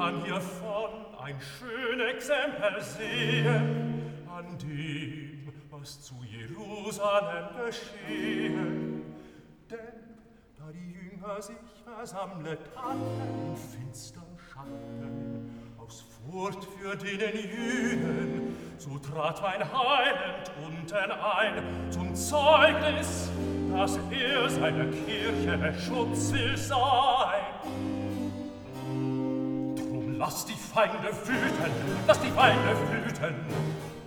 man hiervon ein schön Exempel sehen, an dem, was zu Jerusalem geschehen. Denn da die Jünger sich versammlet hatten in finster Schatten, aus Furcht für denen Jüden, so trat mein Heiland unten ein, zum Zeugnis, dass seine Kirche Schutz will sein. Drum lasst die Feinde wüten, lasst die Feinde wüten,